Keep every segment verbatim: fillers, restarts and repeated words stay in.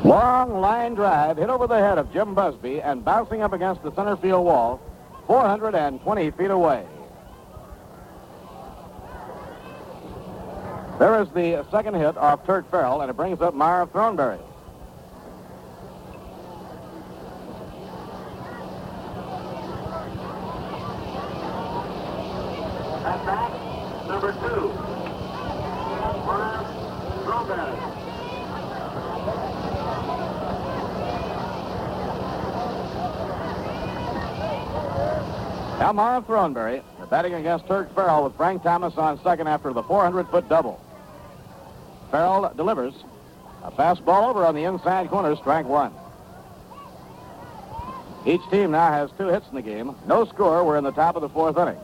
Long line drive hit over the head of Jim Busby and bouncing up against the center field wall, four hundred twenty feet away. There is the second hit off Turk Farrell, and it brings up Marv Thornberry. At back, number two, Marv Thornberry. Now Marv Thornberry batting against Turk Farrell with Frank Thomas on second after the four hundred foot double. Farrell delivers a fastball over on the inside corner, strike one. Each team now has two hits in the game. No score. We're in the top of the fourth inning.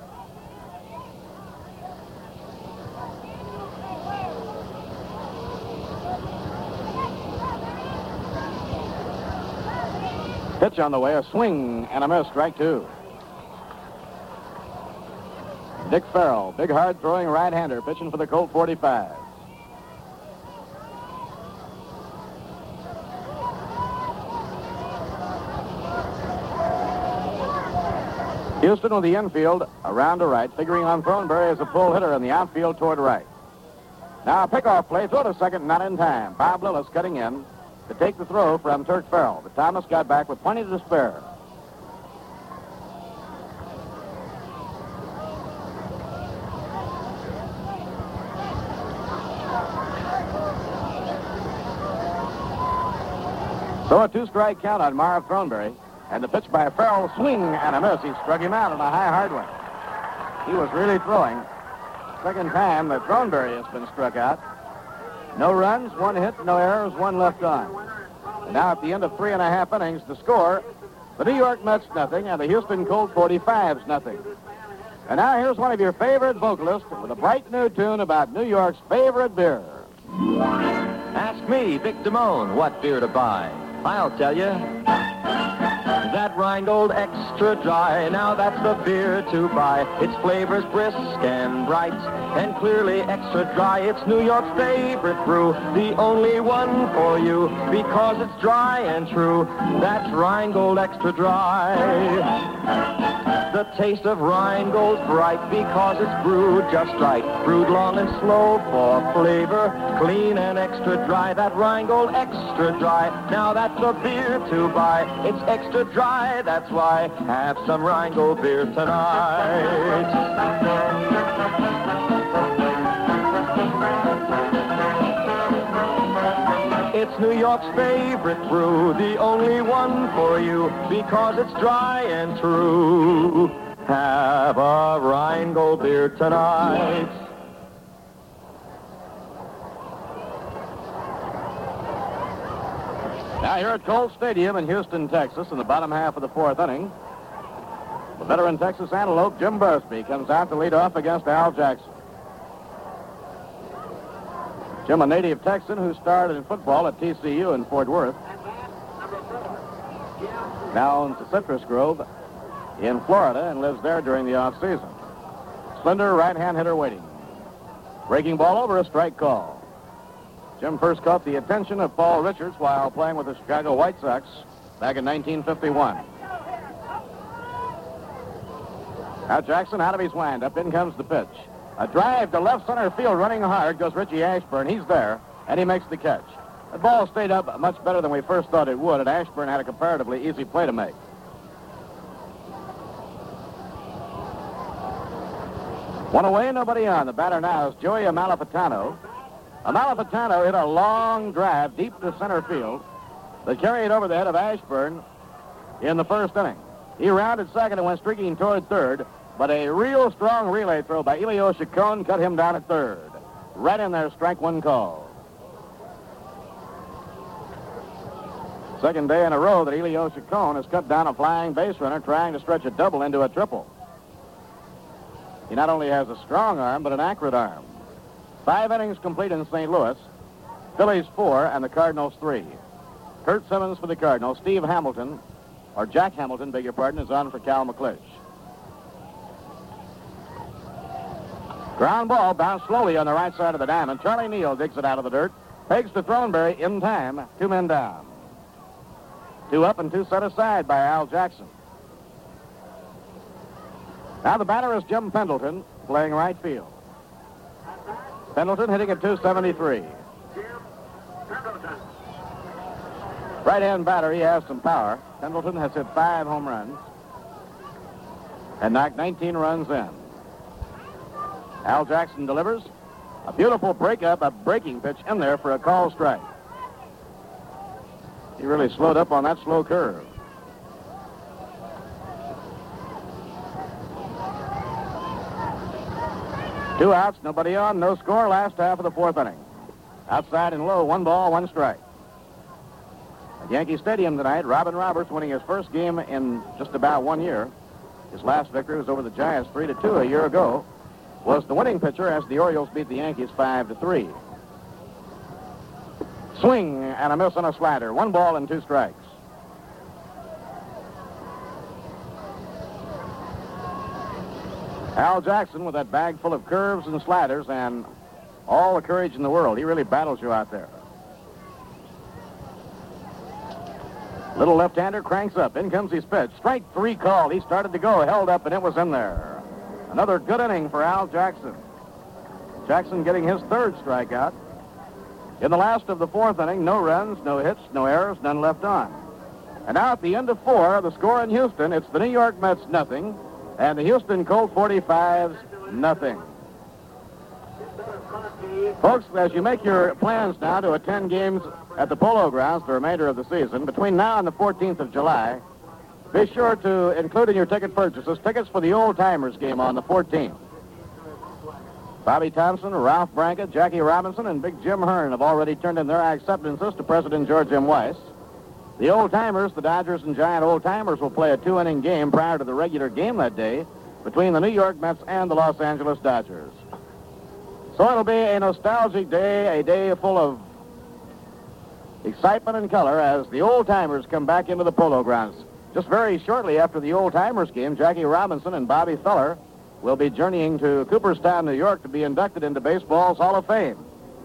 Pitch on the way, a swing and a miss, strike two. Dick Farrell, big hard throwing right-hander, pitching for the Colt forty-five. Houston with the infield around to right, figuring on Thornberry as a pull hitter in the outfield toward right. Now a pickoff play, throw to second, not in time. Bob Lillis cutting in to take the throw from Turk Farrell, but Thomas got back with plenty to spare. So a two-strike count on Marv Thornberry. And the pitch by Farrell, swing and a miss. He struck him out on a high hard one. He was really throwing. Second time that Thornberry has been struck out. No runs, one hit, no errors, one left on. And now at the end of three and a half innings, the score, the New York Mets nothing and the Houston Colt forty-fives nothing. And now here's one of your favorite vocalists with a bright new tune about New York's favorite beer. Ask me, Vic Damone, what beer to buy. I'll tell you. That Rheingold Extra Dry, now that's the beer to buy. Its flavor's brisk and bright, and clearly extra dry. It's New York's favorite brew, the only one for you, because it's dry and true. That's Rheingold Extra Dry. The taste of Rheingold's bright, because it's brewed just right. Brewed long and slow for flavor, clean and extra dry. That Rheingold Extra Dry, now that's the beer to buy. It's extra dry, that's why. Have some Rheingold beer tonight. It's New York's favorite brew, the only one for you, because it's dry and true. Have a Rheingold beer tonight. Now here at Colt Stadium in Houston, Texas, in the bottom half of the fourth inning, the veteran Texas Antelope, Jim Busby, comes out to lead off against Al Jackson. Jim, a native Texan who started in football at T C U in Fort Worth, now owns the Citrus Grove in Florida and lives there during the off-season. Slender right-hand hitter waiting. Breaking ball over, a strike call. Jim first caught the attention of Paul Richards while playing with the Chicago White Sox back in nineteen fifty-one. Now Jackson out of his wind-up. In comes the pitch. A drive to left center field, running hard, goes Richie Ashburn. He's there, and he makes the catch. The ball stayed up much better than we first thought it would, and Ashburn had a comparatively easy play to make. One away, nobody on. The batter now is Joey Amalfitano. Amalfitano hit a long drive deep to center field that carried over the head of Ashburn in the first inning. He rounded second and went streaking toward third, but a real strong relay throw by Elio Chacon cut him down at third. Right in there, strike one call. Second day in a row that Elio Chacon has cut down a flying base runner trying to stretch a double into a triple. He not only has a strong arm, but an accurate arm. Five innings complete in Saint Louis. Phillies four and the Cardinals three. Kurt Simmons for the Cardinals. Steve Hamilton, or Jack Hamilton, beg your pardon, is on for Cal McClish. Ground ball bounced slowly on the right side of the diamond. Charlie Neal digs it out of the dirt. Pegs to Thornberry in time. Two men down. Two up and two set aside by Al Jackson. Now the batter is Jim Pendleton, playing right field. Pendleton hitting at two seventy-three. Right-hand batter, he has some power. Pendleton has hit five home runs and knocked nineteen runs in. Al Jackson delivers a beautiful breakup, a breaking pitch in there for a call strike. He really slowed up on that slow curve. Two outs, nobody on, no score, last half of the fourth inning. Outside and low, one ball, one strike. At Yankee Stadium tonight, Robin Roberts winning his first game in just about one year. His last victory was over the Giants three to two a year ago. Was the winning pitcher as the Orioles beat the Yankees five to three. Swing and a miss on a slider. One ball and two strikes. Al Jackson with that bag full of curves and sliders and all the courage in the world. He really battles you out there. Little left-hander cranks up. In comes his pitch. Strike three called. He started to go, held up, and it was in there. Another good inning for Al Jackson. Jackson getting his third strikeout. In the last of the fourth inning, no runs, no hits, no errors, none left on. And now at the end of four, the score in Houston, it's the New York Mets nothing, and the Houston Colt forty-fives nothing. Folks, as you make your plans now to attend games at the Polo Grounds the remainder of the season, between now and the fourteenth of July, be sure to include in your ticket purchases tickets for the Old Timers game on the fourteenth. Bobby Thompson, Ralph Branca, Jackie Robinson, and Big Jim Hearn have already turned in their acceptances to President George M. Weiss. The Old Timers, the Dodgers and Giant Old Timers, will play a two-inning game prior to the regular game that day between the New York Mets and the Los Angeles Dodgers. So it'll be a nostalgic day, a day full of excitement and color as the Old Timers come back into the Polo Grounds. Just very shortly after the Old Timers game, Jackie Robinson and Bobby Feller will be journeying to Cooperstown, New York to be inducted into baseball's Hall of Fame.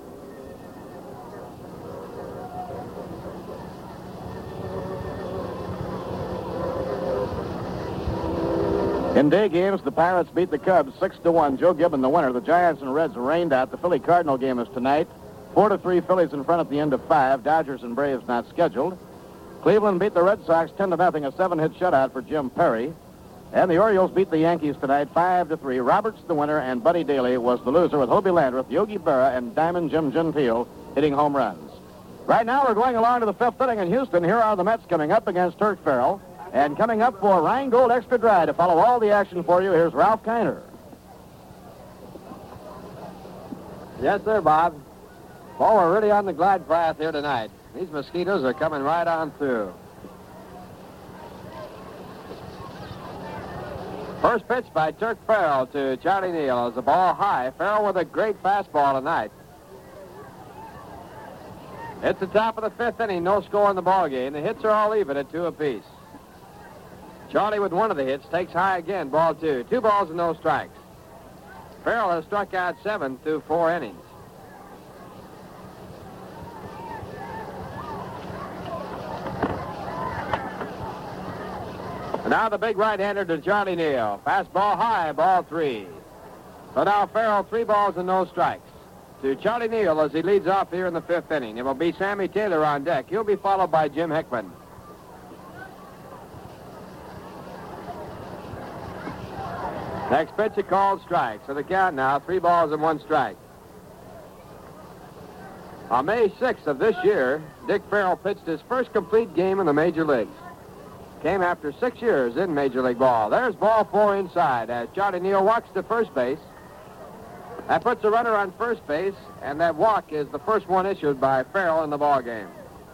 In day games, the Pirates beat the Cubs six to one. Joe Gibbon, the winner. The Giants and Reds rained out. The Philly-Cardinal game is tonight. four to three Phillies in front at the end of five. Dodgers and Braves not scheduled. Cleveland beat the Red Sox ten to nothing, a seven-hit shutout for Jim Perry. And the Orioles beat the Yankees tonight five to three. Roberts the winner, and Buddy Daly was the loser with Hobie Landreth, Yogi Berra, and Diamond Jim Gentile hitting home runs. Right now, we're going along to the fifth inning in Houston. Here are the Mets coming up against Turk Farrell. And coming up for Rheingold Extra Dry to follow all the action for you, here's Ralph Kiner. Yes, sir, Bob. Well, we're really on the glide path here tonight. These mosquitoes are coming right on through. First pitch by Turk Farrell to Charlie Neal. Is the ball high. Farrell with a great fastball tonight. It's the top of the fifth inning. No score in the ball game. The hits are all even at two apiece. Charlie with one of the hits takes high again, ball two. Two balls and no strikes. Farrell has struck out seven through four innings. And now the big right-hander to Charlie Neal. Fastball high, ball three. So now Farrell, three balls and no strikes. To Charlie Neal as he leads off here in the fifth inning. It will be Sammy Taylor on deck. He'll be followed by Jim Hickman. Next pitch, a called strike. So the count now, three balls and one strike. On May sixth of this year, Dick Farrell pitched his first complete game in the major leagues. Came after six years in Major League ball. There's ball four inside as Charlie Neal walks to first base. That puts a runner on first base, and that walk is the first one issued by Farrell in the ball game.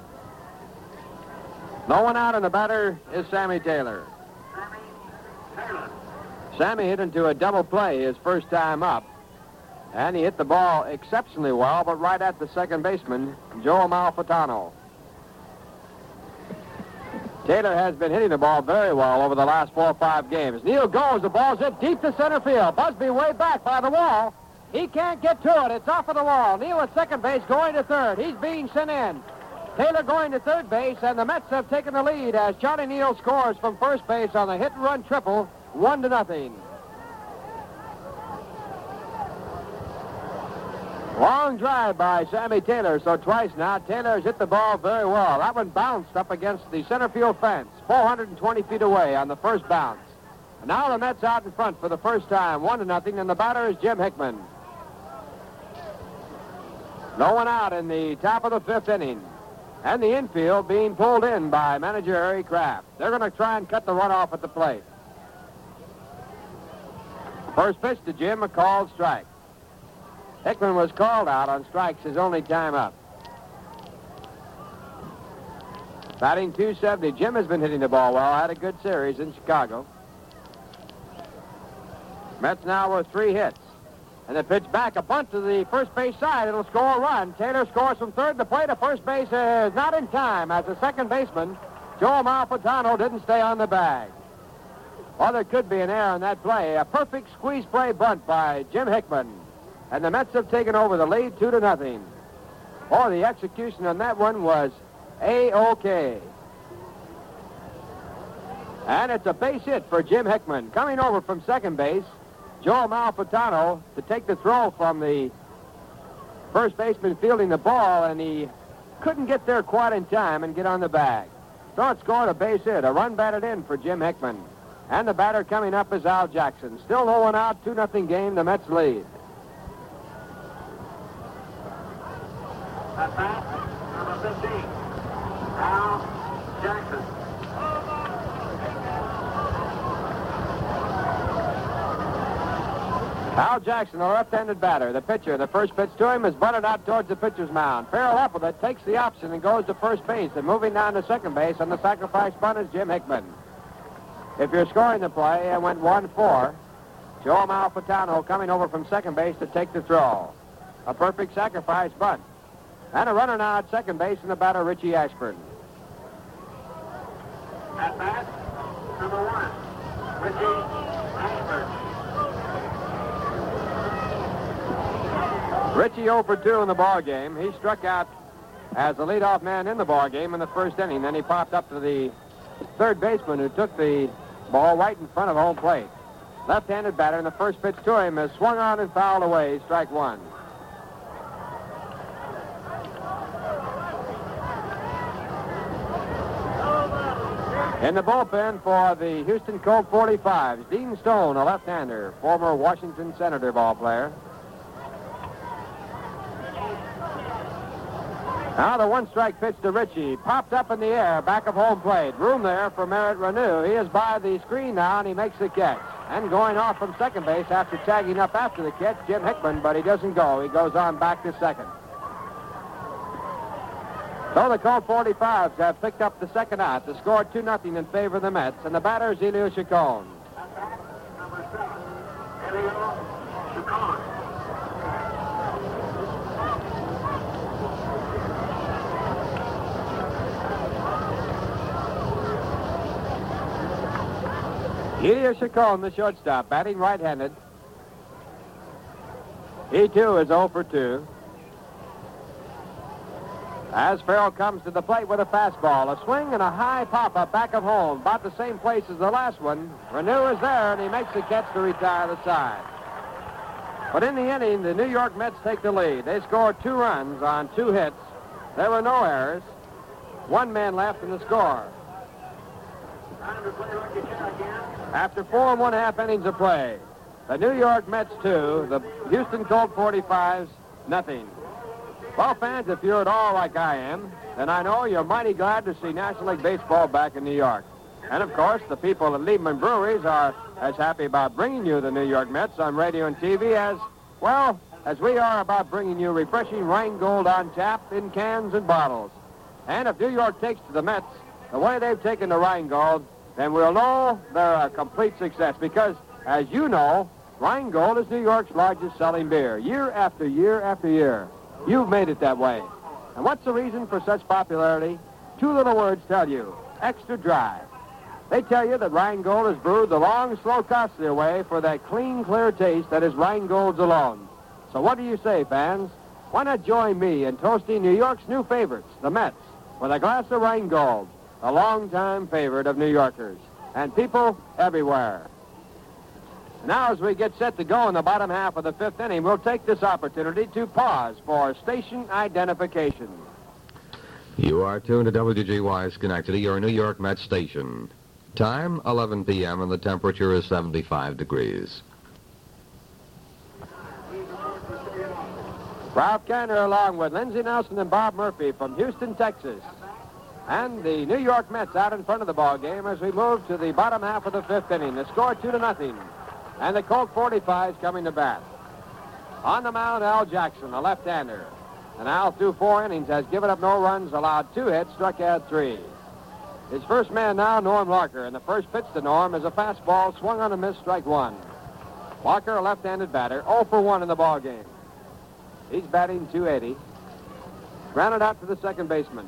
No one out, and the batter is Sammy Taylor. Sammy hit into a double play his first time up, and he hit the ball exceptionally well, but right at the second baseman, Joe Malfitano. Taylor has been hitting the ball very well over the last four or five games. Neal goes, the ball's hit deep to center field. Busby way back by the wall. He can't get to it. It's off of the wall. Neal at second base going to third. He's being sent in. Taylor going to third base, and the Mets have taken the lead as Charlie Neal scores from first base on the hit-and-run triple, one to nothing. Long drive by Sammy Taylor, so twice now. Taylor's hit the ball very well. That one bounced up against the center field fence, four hundred twenty feet away on the first bounce. And now the Mets out in front for the first time, one to nothing, and the batter is Jim Hickman. No one out in the top of the fifth inning. And the infield being pulled in by manager Harry Kraft. They're going to try and cut the run off at the plate. First pitch to Jim, a called strike. Hickman was called out on strikes his only time up. Batting two seventy. Jim has been hitting the ball well. Had a good series in Chicago. Mets now with three hits. And the pitch back, a bunt to the first base side. It'll score a run. Taylor scores from third. The play to first base is not in time as the second baseman, Joe Malfitano, didn't stay on the bag. Well, there could be an error in that play. A perfect squeeze play bunt by Jim Hickman. And the Mets have taken over the lead two to nothing. Oh, the execution on that one was A-OK. And it's a base hit for Jim Hickman. Coming over from second base, Joe Malfitano to take the throw from the first baseman fielding the ball, and he couldn't get there quite in time and get on the bag. So it scored a base hit, a run batted in for Jim Hickman. And the batter coming up is Al Jackson. Still no one out, two nothing game, the Mets lead. At bat, number fifteen, Al Jackson. Al Jackson, a left-handed batter. The pitcher, the first pitch to him is butted out towards the pitcher's mound. Farrell up with it, takes the option and goes to first base. And moving down to second base on the sacrifice bunt is Jim Hickman. If you're scoring the play, it went one four. Joe Malfitano coming over from second base to take the throw. A perfect sacrifice bunt. And a runner now at second base, and the batter, Richie Ashburn. At bat, number one, Richie Ashburn. Richie oh for two in the ball game. He struck out as the leadoff man in the ball game in the first inning. Then he popped up to the third baseman who took the ball right in front of home plate. Left-handed batter, and the first pitch to him is swung on and fouled away. Strike one. In the bullpen for the Houston Colt forty-fives, Dean Stone, a left-hander, former Washington Senator ball player. Now the one-strike pitch to Richie. Popped up in the air, back of home plate. Room there for Merritt Renew. He is by the screen now, and he makes the catch. And going off from second base after tagging up after the catch, Jim Hickman, but he doesn't go. He goes on back to second. So the Colt forty-fives have picked up the second out to score two nothing in favor of the Mets, and the batter is Elio Chacon. Number seven, Elio Chacon. Elio Chacon, the shortstop, batting right-handed. He, too, is oh for two. As Farrell comes to the plate with a fastball, a swing and a high pop-up back of home, about the same place as the last one. Renew is there, and he makes the catch to retire the side. But in the inning, the New York Mets take the lead. They scored two runs on two hits. There were no errors. One man left in the score. Time to play Lucky Shot again. After four and one half innings of play, the New York Mets two, the Houston Colt forty-fives, nothing. Well, fans, if you're at all like I am, then I know you're mighty glad to see National League Baseball back in New York. And, of course, the people at Liebman Breweries are as happy about bringing you the New York Mets on radio and T V as, well, as we are about bringing you refreshing Rheingold on tap in cans and bottles. And if New York takes to the Mets the way they've taken to Rheingold, then we'll know they're a complete success because, as you know, Rheingold is New York's largest selling beer, year after year after year. You've made it that way. And what's the reason for such popularity? Two little words tell you, extra dry. They tell you that Rheingold is brewed the long, slow, costly way for that clean, clear taste that is Rheingold's alone. So what do you say, fans? Why not join me in toasting New York's new favorites, the Mets, with a glass of Rheingold, a longtime favorite of New Yorkers and people everywhere. Now, as we get set to go in the bottom half of the fifth inning, we'll take this opportunity to pause for station identification. You are tuned to W G Y Schenectady, your New York Met station. Time, eleven p.m., and the temperature is seventy-five degrees. Ralph Kanner along with Lindsey Nelson and Bob Murphy from Houston, Texas. And the New York Mets out in front of the ball game as we move to the bottom half of the fifth inning. The score two to nothing. And the Colt forty-fives coming to bat. On the mound, Al Jackson, a left-hander. And Al, through four innings, has given up no runs, allowed two hits, struck out three. His first man now, Norm Larker, and the first pitch to Norm is a fastball swung on a miss, strike one. Larker, a left-handed batter, oh for one in the ball game. He's batting two eighty. Grounded out to the second baseman.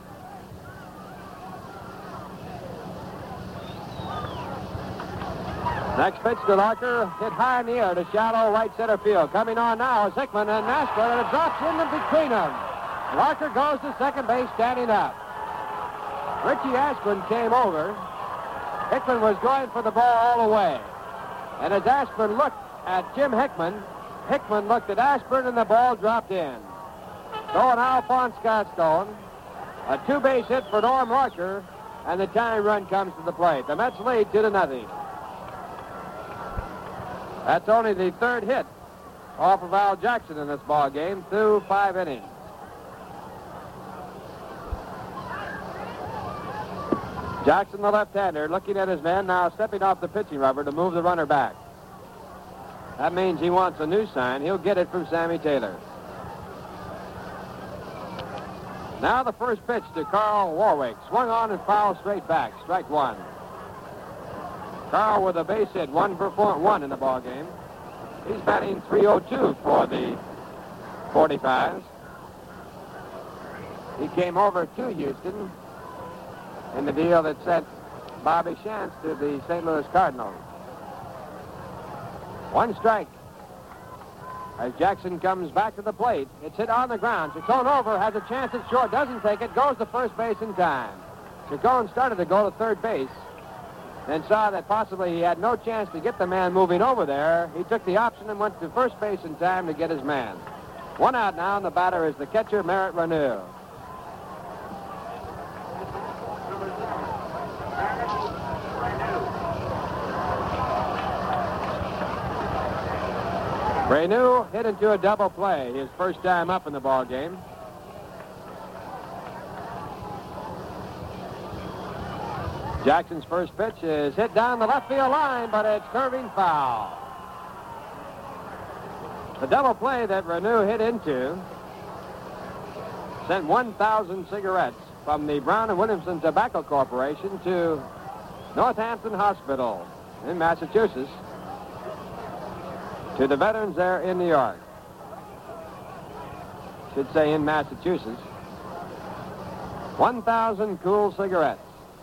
Next pitch to Larker, hit high in the air to shallow right center field. Coming on now is Hickman and Ashburn, and it drops in between them. Larker goes to second base, standing up. Richie Ashburn came over. Hickman was going for the ball all the way. And as Ashburn looked at Jim Hickman, Hickman looked at Ashburn, and the ball dropped in. So an Alphonse Gastone, a two-base hit for Norm Larker, and the tying run comes to the plate. The Mets lead two to nothing. That's only the third hit off of Al Jackson in this ball game through five innings. Jackson, the left-hander, looking at his man, now stepping off the pitching rubber to move the runner back. That means he wants a new sign. He'll get it from Sammy Taylor. Now the first pitch to Carl Warwick. Swung on and fouled straight back. Strike one. Carl with a base hit, one for one in the ball game. He's batting three oh two for the forty-fives. He came over to Houston in the deal that sent Bobby Shantz to the Saint Louis Cardinals. One strike. As Jackson comes back to the plate, it's hit on the ground. Chacon over, has a chance at short, doesn't take it, goes to first base in time. Chacon started to go to third base, then saw that possibly he had no chance to get the man moving over there. He took the option and went to first base in time to get his man. One out now, and the batter is the catcher, Merritt Renew. Renew hit into a double play, his first time up in the ball game. Jackson's first pitch is hit down the left field line, but it's curving foul. The double play that Renew hit into sent one thousand cigarettes from the Brown and Williamson Tobacco Corporation to Northampton Hospital in Massachusetts to the veterans there in New York. Should say in Massachusetts. one thousand cool cigarettes.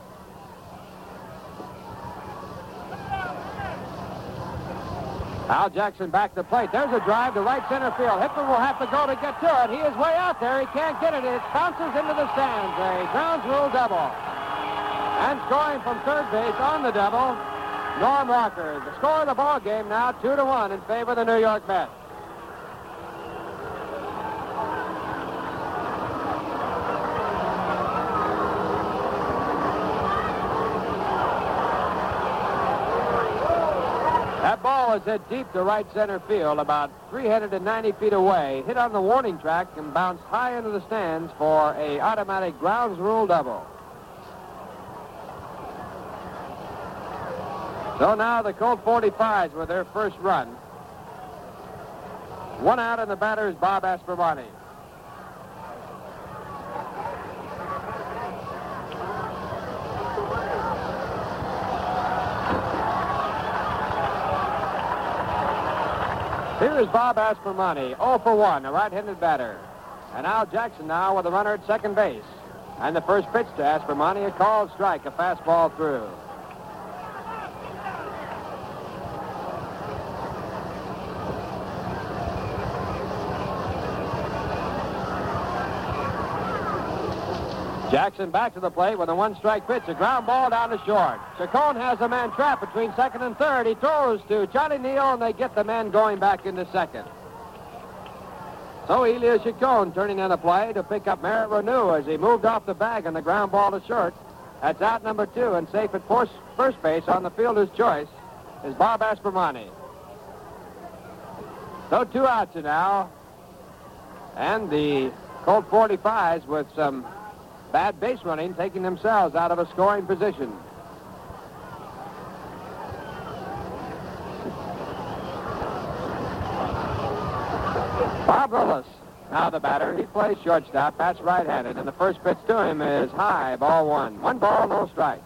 Al Jackson back to plate. There's a drive to right center field. Hickman will have to go to get to it. He is way out there. He can't get it. It bounces into the stands. A ground rule double. And scoring from third base on the double, Norm Larker. The score of the ball game now, two to one in favor of the New York Mets. That ball is hit deep to right center field, about three hundred ninety feet away. Hit on the warning track and bounced high into the stands for a automatic grounds rule double. So now the Colt forty-fives with their first run. One out, and the batter is Bob Aspromonte. Here is Bob Aspromonte, oh for one, a right-handed batter. And Al Jackson now with a runner at second base. And the first pitch to Aspromonte, a called strike, a fastball through. Jackson back to the plate with a one-strike pitch. A ground ball down to short. Chacon has a man trapped between second and third. He throws to Johnny Neal, and they get the man going back into second. So Elias Chacon turning in the play to pick up Merritt Renew as he moved off the bag on the ground ball to short. That's out number two, and safe at first, first base on the fielder's choice is Bob Aspermani. So two outs now, and the Colt forty-fives with some bad base running taking themselves out of a scoring position. Bob Lillis, now the batter. He plays shortstop. That's right-handed, and the first pitch to him is high, ball one. One ball, no strikes.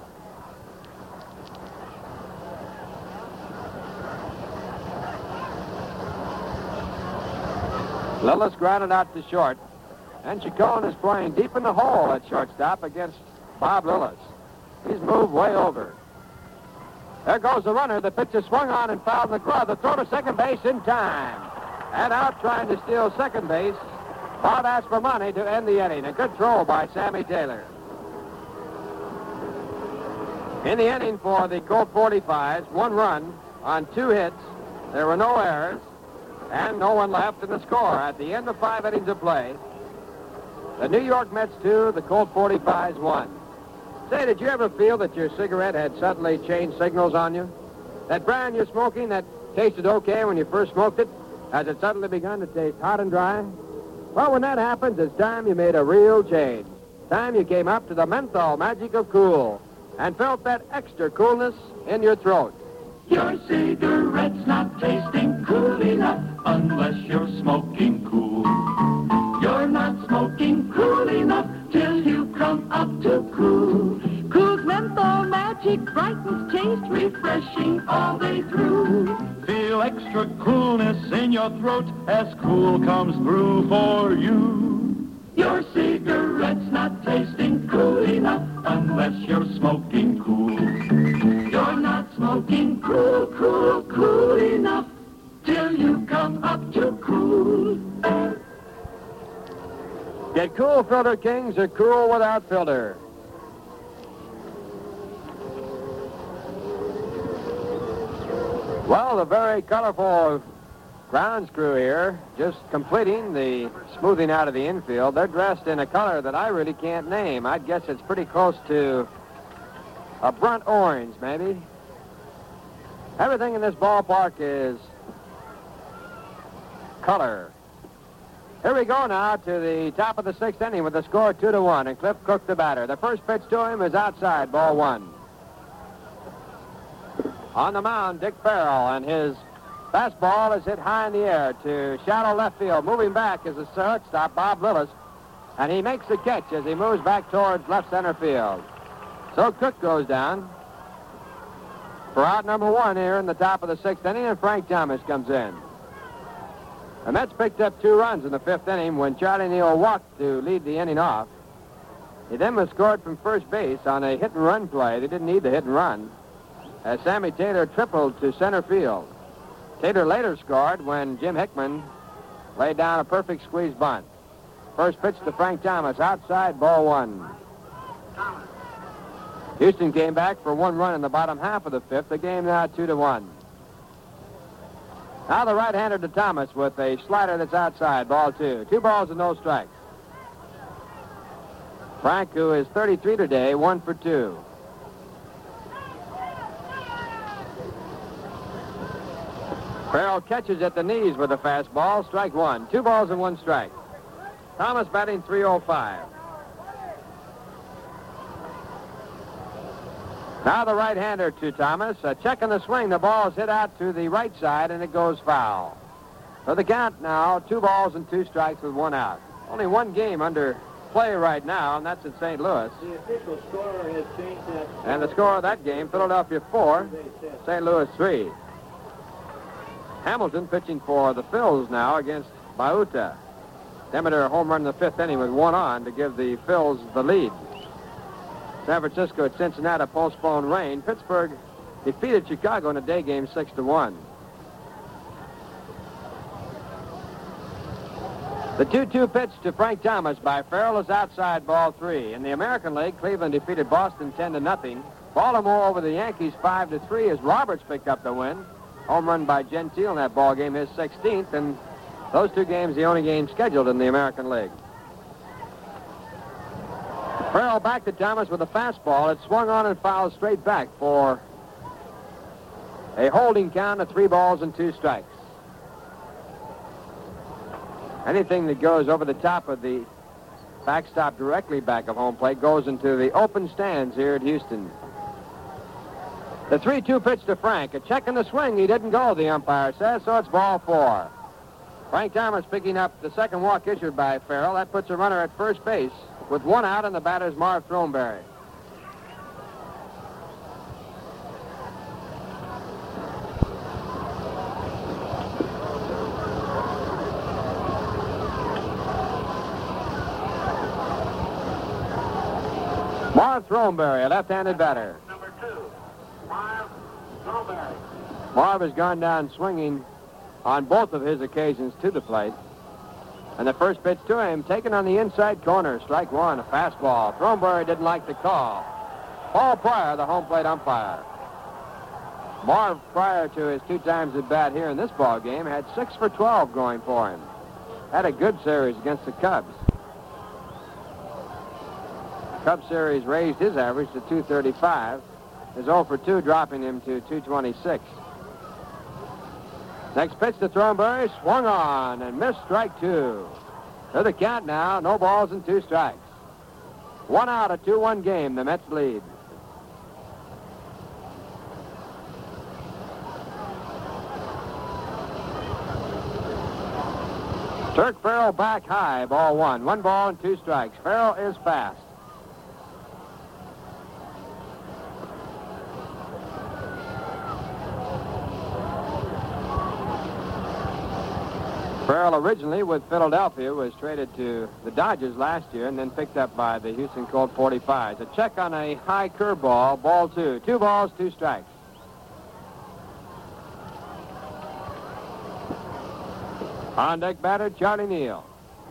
Lillis grounded out to short, and Chacon is playing deep in the hole at shortstop against Bob Lillis. He's moved way over. There goes the runner. The pitch is swung on and fouled in the glove. The throw to second base in time. And out trying to steal second base, Bob Aspermani to end the inning. A good throw by Sammy Taylor. In the inning for the Colt forty-fives, one run on two hits. There were no errors, and no one left in the score. At the end of five innings of play, the New York Mets two, the Colt forty-fives one. Say, did you ever feel that your cigarette had suddenly changed signals on you? That brand you're smoking that tasted okay when you first smoked it, has it suddenly begun to taste hot and dry? Well, when that happens, it's time you made a real change. Time you came up to the menthol magic of cool and felt that extra coolness in your throat. Your cigarette's not tasting cool enough unless you're smoking cool. You're not smoking cool enough till you come up to cool. Cool's menthol magic brightens taste, refreshing all day through. Feel extra coolness in your throat as cool comes through for you. Your cigarette's not tasting cool enough unless you're smoking cool. You're not smoking cool, cool, cool enough till you come up to cool. Get cool, Filter Kings, or cool without filter. Well, the very colorful grounds crew here, just completing the smoothing out of the infield. They're dressed in a color that I really can't name. I'd guess it's pretty close to a burnt orange, maybe. Everything in this ballpark is color. Here we go now to the top of the sixth inning with the score two to one, and Cliff Cook the batter. The first pitch to him is outside, ball one. On the mound, Dick Farrell, and his fastball is hit high in the air to shallow left field. Moving back is the shortstop, Bob Lillis, and he makes the catch as he moves back towards left center field. So Cook goes down for out number one here in the top of the sixth inning, and Frank Thomas comes in. The Mets picked up two runs in the fifth inning when Charlie Neal walked to lead the inning off. He then was scored from first base on a hit-and-run play. They didn't need the hit-and-run, as Sammy Taylor tripled to center field. Taylor later scored when Jim Hickman laid down a perfect squeeze bunt. First pitch to Frank Thomas, outside, ball one. Houston came back for one run in the bottom half of the fifth. The game now two to one. Now the right-hander to Thomas with a slider that's outside, ball two. Two balls and no strikes. Frank, who is thirty-three today, one for two. Farrell catches at the knees with a fastball, strike one. Two balls and one strike. Thomas batting three oh five. Now the right-hander to Thomas. A check in the swing. The ball is hit out to the right side, and it goes foul. So the count now, two balls and two strikes with one out. Only one game under play right now, and that's at Saint Louis. The official score has changed that. And the score of that game, Philadelphia four, Saint Louis three. Hamilton pitching for the Phils now against Bauta. Demeter home run in the fifth inning with one on to give the Phils the lead. San Francisco at Cincinnati postponed rain. Pittsburgh defeated Chicago in a day game six to one. The two two pitch to Frank Thomas by Farrell is outside, ball three. In the American League, Cleveland defeated Boston ten to nothing. Baltimore over the Yankees five to three as Roberts picked up the win. Home run by Gentile in that ball game, his sixteenth, and those two games the only games scheduled in the American League. Farrell back to Thomas with a fastball. It swung on and fouled straight back for a holding count of three balls and two strikes. Anything that goes over the top of the backstop directly back of home plate goes into the open stands here at Houston. The three two pitch to Frank. A check in the swing. He didn't go, the umpire says, so it's ball four. Frank Thomas picking up the second walk issued by Farrell. That puts a runner at first base with one out, and the batter's Marv Throneberry. Marv Throneberry, a left-handed batter. Number two, Marv Throneberry. Marv has gone down swinging on both of his occasions to the plate. And the first pitch to him, taken on the inside corner. Strike one, a fastball. Throneberry didn't like the call. Paul Pryor, the home plate umpire. Marv, prior to his two times at bat here in this ball game, had six for twelve going for him. Had a good series against the Cubs. Cubs series raised his average to two thirty-five. His oh for two dropping him to two twenty-six. Next pitch to Throneberry, swung on and missed, strike two. To the count now, no balls and two strikes. One out, a two one game, the Mets lead. Turk Farrell back high, ball one. One ball and two strikes. Farrell is fast. Farrell, originally with Philadelphia, was traded to the Dodgers last year and then picked up by the Houston Colt forty-fives. A check on a high curveball, ball two. Two balls, two strikes. On deck batter, Charlie Neal.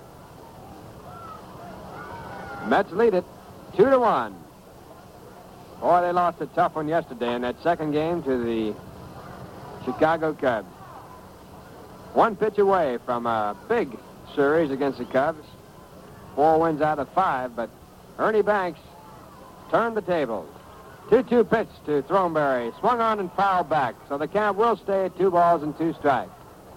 Mets lead it two to one. Boy, they lost a tough one yesterday in that second game to the Chicago Cubs. One pitch away from a big series against the Cubs. Four wins out of five, but Ernie Banks turned the tables. two two pitch to Throneberry. Swung on and fouled back, so the count will stay at two balls and two strikes.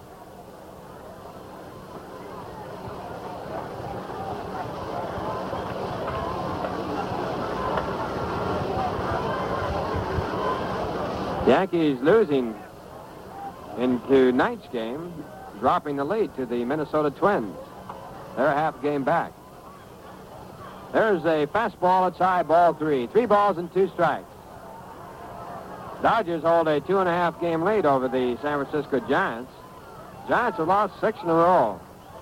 Yankees losing into ninth game, dropping the lead to the Minnesota Twins. They're a half game back. There's a fastball. It's high, ball three. Three balls and two strikes. Dodgers hold a two and a half game lead over the San Francisco Giants. Giants have lost six in a row.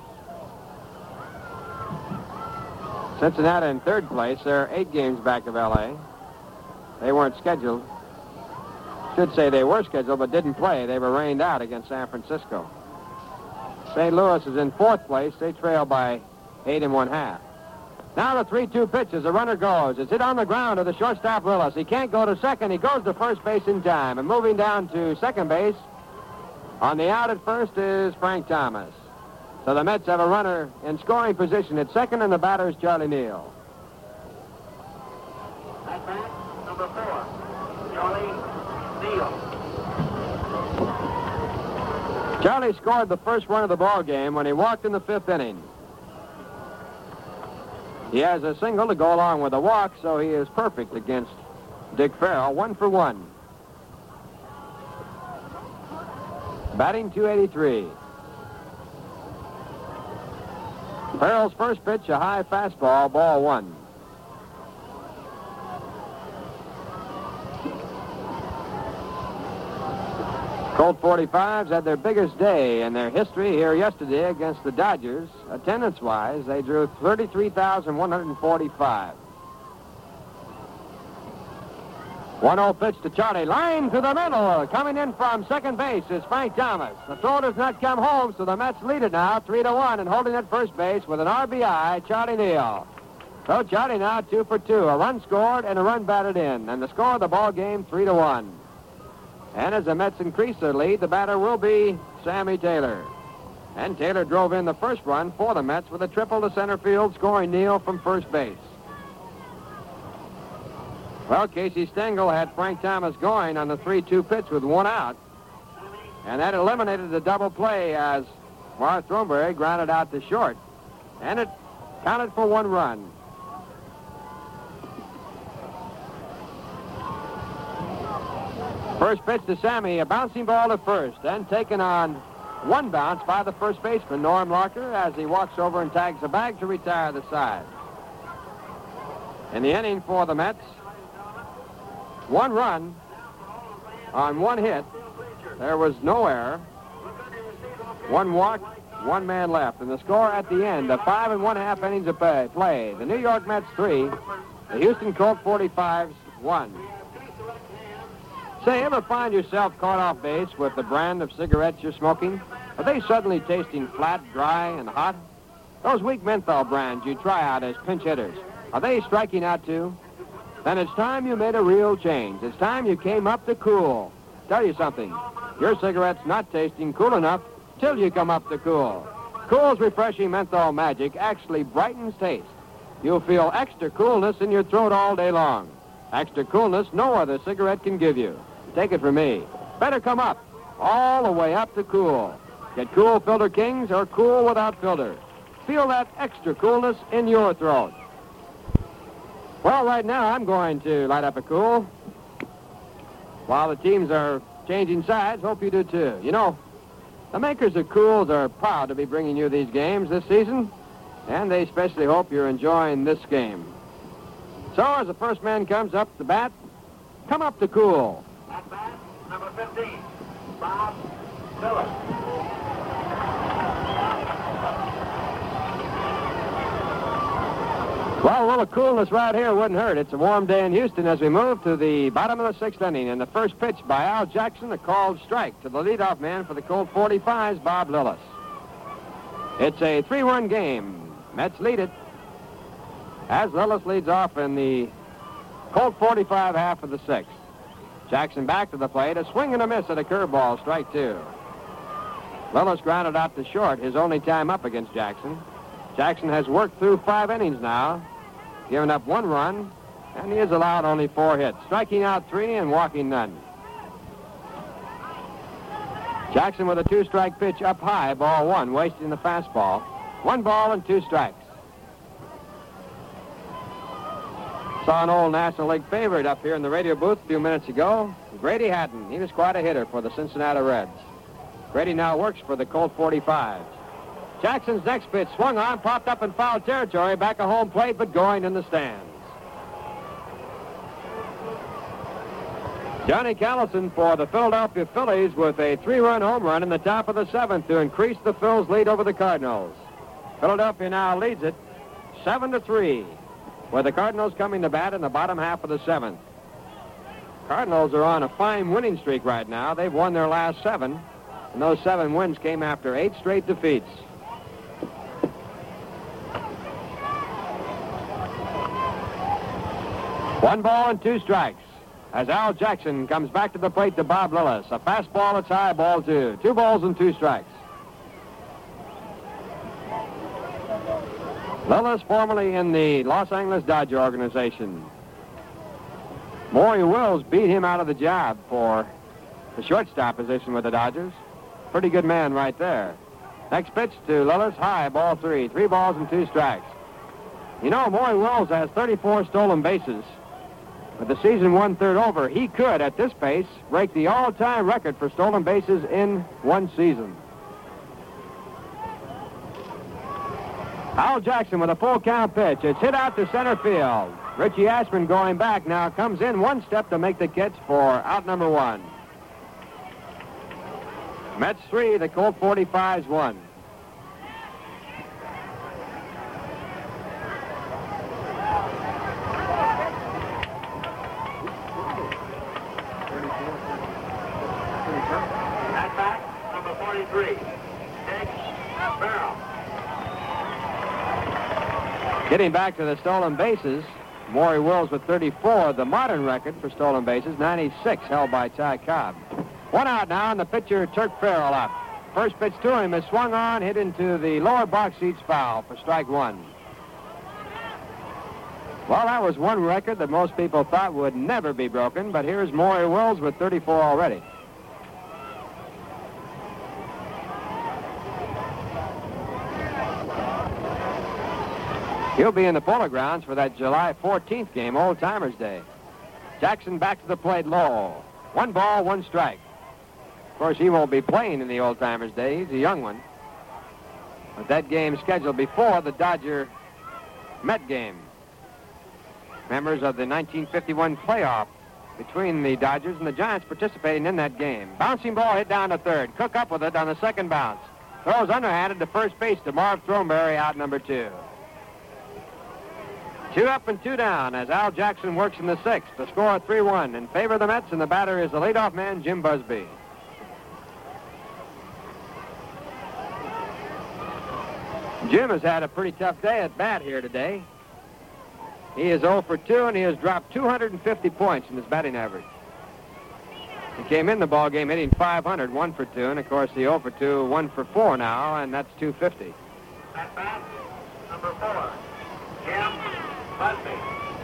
Cincinnati in third place. They're eight games back of L A. They weren't scheduled. Should say they were scheduled, but didn't play. They were rained out against San Francisco. Saint Louis is in fourth place. They trail by eight and one half. Now the three two pitch as the runner goes. It's hit on the ground to the shortstop Willis. He can't go to second. He goes to first base in time. And moving down to second base, on the out at first is Frank Thomas. So the Mets have a runner in scoring position at second, and the batter is Charlie Neal. At bat, number four, Charlie Neal. Charlie scored the first run of the ball game when he walked in the fifth inning. He has a single to go along with a walk, so he is perfect against Dick Farrell, one for one. Batting two eighty-three. Farrell's first pitch, a high fastball, ball one. Colt forty-fives had their biggest day in their history here yesterday against the Dodgers. Attendance-wise, they drew thirty-three thousand one hundred forty-five. one oh pitch to Charlie. Line to the middle. Coming in from second base is Frank Thomas. The throw does not come home, so the Mets lead it now three to one, and holding at first base with an R B I, Charlie Neal. So Charlie now two for two. A run scored and a run batted in. And the score of the ball game, three to one. And as the Mets increase their lead, the batter will be Sammy Taylor. And Taylor drove in the first run for the Mets with a triple to center field, scoring Neal from first base. Well, Casey Stengel had Frank Thomas going on the three two pitch with one out. And that eliminated the double play as Marv Thornberry grounded out to short. And it counted for one run. First pitch to Sammy, a bouncing ball to first, and taken on one bounce by the first baseman, Norm Larker, as he walks over and tags a bag to retire the side. In the inning for the Mets, one run on one hit. There was no error. One walk, one man left. And the score at the end of five and one half innings of play. The New York Mets three, the Houston Colt forty-fives one. Say, ever find yourself caught off base with the brand of cigarettes you're smoking? Are they suddenly tasting flat, dry, and hot? Those weak menthol brands you try out as pinch hitters, are they striking out too? Then it's time you made a real change. It's time you came up to Cool. Tell you something, your cigarette's not tasting cool enough till you come up to Cool. Cool's refreshing menthol magic actually brightens taste. You'll feel extra coolness in your throat all day long. Extra coolness no other cigarette can give you. Take it from me. Better come up, all the way up to Cool. Get Cool Filter Kings or Cool without filter. Feel that extra coolness in your throat. Well, right now I'm going to light up a Cool. While the teams are changing sides, hope you do too. You know, the makers of Cools are proud to be bringing you these games this season, and they especially hope you're enjoying this game. So as the first man comes up to bat, come up to Cool. At bat, number fifteen, Bob Phillips. Well, a little coolness right here wouldn't hurt. It's a warm day in Houston as we move to the bottom of the sixth inning. And the first pitch by Al Jackson, a called strike to the leadoff man for the Colt forty-fives, Bob Lillis. It's a three-run game. Mets lead it as Lillis leads off in the Colt forty-five half of the sixth. Jackson back to the plate, a swing and a miss at a curveball, strike two. Lillis grounded out to short, his only time up against Jackson. Jackson has worked through five innings now, given up one run, and he has allowed only four hits, striking out three and walking none. Jackson with a two-strike pitch up high, ball one, wasting the fastball. One ball and two strikes. Saw an old National League favorite up here in the radio booth a few minutes ago, Grady Hatton. He was quite a hitter for the Cincinnati Reds. Grady now works for the Colt forty-fives. Jackson's next pitch swung on, popped up in foul territory, back of home plate, but going in the stands. Johnny Callison for the Philadelphia Phillies with a three-run home run in the top of the seventh to increase the Phils' lead over the Cardinals. Philadelphia now leads it seven to three. With the Cardinals coming to bat in the bottom half of the seventh. Cardinals are on a fine winning streak right now. They've won their last seven, and those seven wins came after eight straight defeats. One ball and two strikes as Al Jackson comes back to the plate to Bob Lillis. A fastball that's high, ball two. Two balls and two strikes. Lillis, formerly in the Los Angeles Dodger organization. Maury Wills beat him out of the job for the shortstop position with the Dodgers. Pretty good man right there. Next pitch to Lillis, high, ball three. Three balls and two strikes. You know, Maury Wills has thirty-four stolen bases. With the season one-third over, he could, at this pace, break the all-time record for stolen bases in one season. Al Jackson with a full count pitch. It's hit out to center field. Richie Ashman going back now comes in one step to make the catch for out number one. Mets three, the Colt forty-fives one. thirty-three, Dick Farrell. Getting back to the stolen bases, Maury Wills with thirty-four, the modern record for stolen bases, ninety-six held by Ty Cobb. One out now, and the pitcher, Turk Farrell, up. First pitch to him is swung on, hit into the lower box seats, foul for strike one. Well, that was one record that most people thought would never be broken, but here's Maury Wills with thirty-four already. He'll be in the Polo Grounds for that July fourteenth game, Old Timers Day. Jackson back to the plate, low. One ball, one strike. Of course, he won't be playing in the Old Timers Day. He's a young one. But that game scheduled before the Dodger-Met game. Members of the nineteen fifty-one playoff between the Dodgers and the Giants participating in that game. Bouncing ball hit down to third. Cook up with it on the second bounce. Throws underhanded to first base to Marv Throneberry, out number two. Two up and two down as Al Jackson works in the sixth. The score three one in favor of the Mets, and the batter is the leadoff man, Jim Busby. Jim has had a pretty tough day at bat here today. He is oh for two, and he has dropped two hundred fifty points in his batting average. He came in the ball game hitting five hundred, one for two, and of course the oh for two, one for four now, and that's two fifty. At bat, number four, Jim Busby.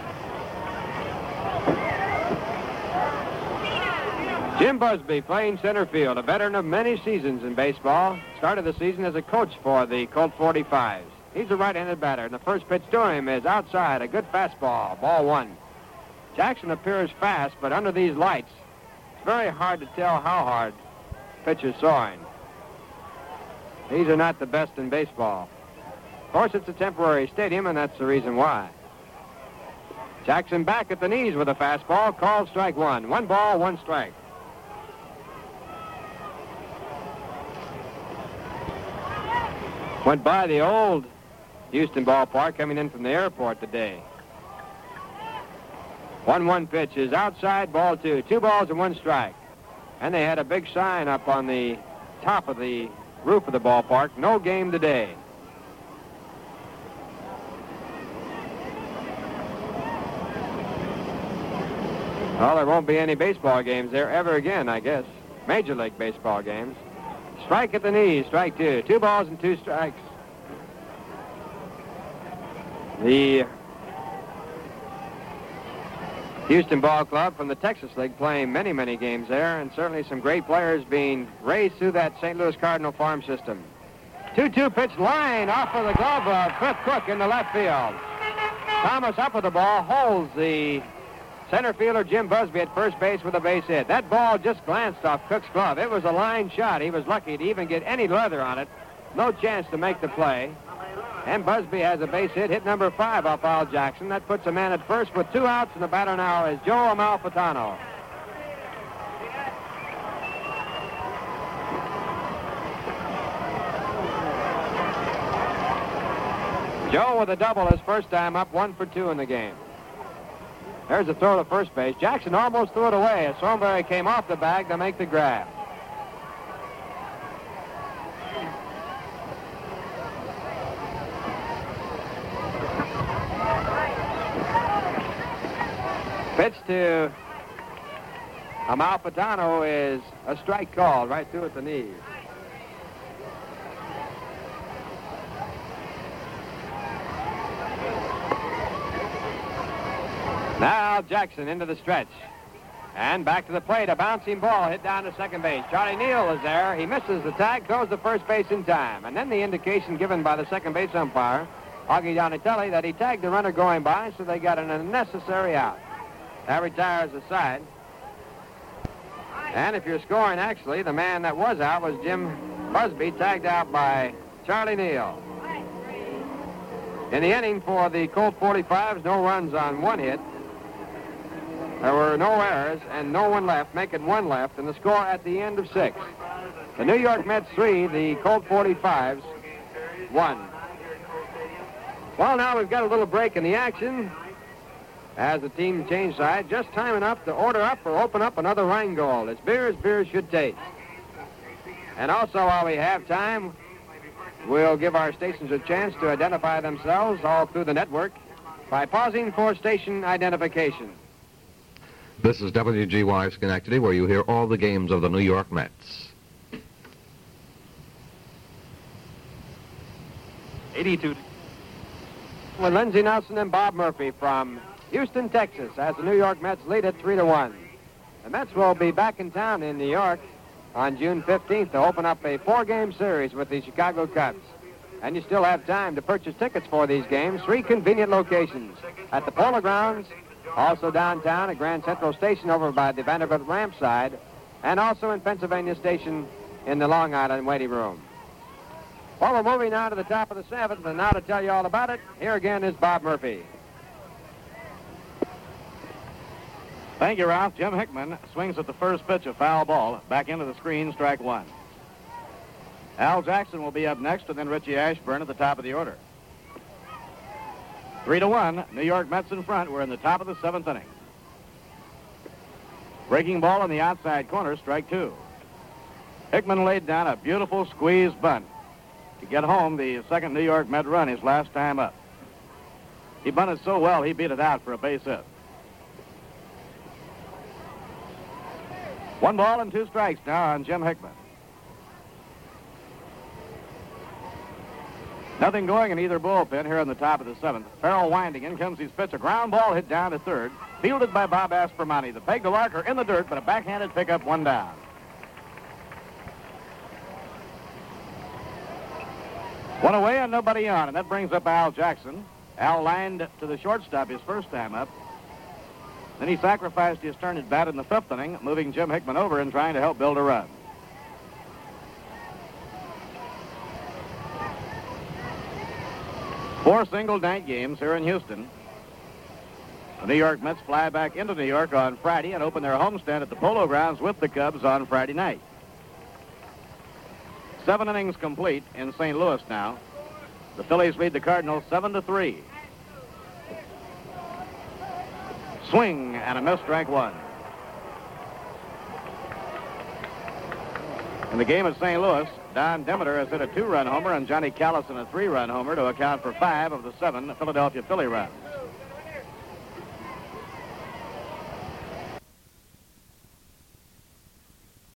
Jim Busby playing center field, a veteran of many seasons in baseball. Started the season as a coach for the Colt forty-fives. He's a right-handed batter, and the first pitch to him is outside, a good fastball, ball one. Jackson appears fast, but under these lights, it's very hard to tell how hard pitcher's soaring. These are not the best in baseball. Of course, it's a temporary stadium, and that's the reason why. Jackson back at the knees with a fastball, called strike one. One ball, one strike. Went by the old Houston ballpark coming in from the airport today. one one pitch is outside, ball two. Two balls and one strike. And they had a big sign up on the top of the roof of the ballpark, no game today. Well, there won't be any baseball games there ever again, I guess. Major League Baseball games. Strike at the knees, strike two. Two balls and two strikes. The Houston Ball Club from the Texas League playing many, many games there, and certainly some great players being raised through that Saint Louis Cardinal farm system. two two pitch line off of the glove of Cliff Cook in the left field. Thomas up with the ball, holds the center fielder Jim Busby at first base with a base hit. That ball just glanced off Cook's glove. It was a line shot. He was lucky to even get any leather on it. No chance to make the play. And Busby has a base hit, hit number five off Al Jackson. That puts a man at first with two outs, and the batter now is Joe Amalfitano. Joe with a double his first time up, one for two in the game. There's a throw to first base. Jackson almost threw it away as Throneberry came off the bag to make the grab. Pitch to Amalfitano is a strike called right through at the knees. Now Jackson into the stretch. And back to the plate. A bouncing ball hit down to second base. Charlie Neal is there. He misses the tag, throws the first base in time. And then the indication given by the second base umpire, Augie Donatelli, that he tagged the runner going by, so they got an unnecessary out. That retires the side. And if you're scoring, actually, the man that was out was Jim Busby, tagged out by Charlie Neal. In the inning for the Colt forty-fives, no runs on one hit. There were no errors and no one left, making one left, and the score at the end of six. The New York Mets three, the Colt forty-fives one. Well, now we've got a little break in the action as the team change side. Just time enough to order up or open up another Rheingold. It's beer as beer should taste. And also, while we have time, we'll give our stations a chance to identify themselves all through the network by pausing for station identification. This is W G Y Schenectady, where you hear all the games of the New York Mets. eighty-two. With Lindsey Nelson and Bob Murphy from Houston, Texas, as the New York Mets lead it three to one. The Mets will be back in town in New York on June fifteenth to open up a four-game series with the Chicago Cubs. And you still have time to purchase tickets for these games. Three convenient locations at the Polo Grounds, also downtown at Grand Central Station over by the Vanderbilt ramp side, and also in Pennsylvania Station in the Long Island waiting room. Well, we're moving now to the top of the seventh, and now to tell you all about it, here again is Bob Murphy. Thank you, Ralph. Jim Hickman swings at the first pitch, a foul ball. Back into the screen, strike one. Al Jackson will be up next, and then Richie Ashburn at the top of the order. Three to one, New York Mets in front. We're in the top of the seventh inning. Breaking ball in the outside corner, strike two. Hickman laid down a beautiful squeeze bunt to get home the second New York Met run his last time up. He bunted so well, he beat it out for a base hit. One ball and two strikes now on Jim Hickman. Nothing going in either bullpen here in the top of the seventh. Farrell winding. In comes his pitch. A ground ball hit down to third. Fielded by Bob Aspermani. The peg to Larker in the dirt, but a backhanded pickup, one down. One away and nobody on, and that brings up Al Jackson. Al lined to the shortstop his first time up. Then he sacrificed his turn at bat in the fifth inning, moving Jim Hickman over and trying to help build a run. Four single-night games here in Houston. The New York Mets fly back into New York on Friday and open their homestand at the Polo Grounds with the Cubs on Friday night. Seven innings complete in Saint Louis now. The Phillies lead the Cardinals seven to three. Swing and a miss, strike one. In the game at Saint Louis, Don Demeter has hit a two-run homer and Johnny Callison a three-run homer to account for five of the seven Philadelphia Philly runs.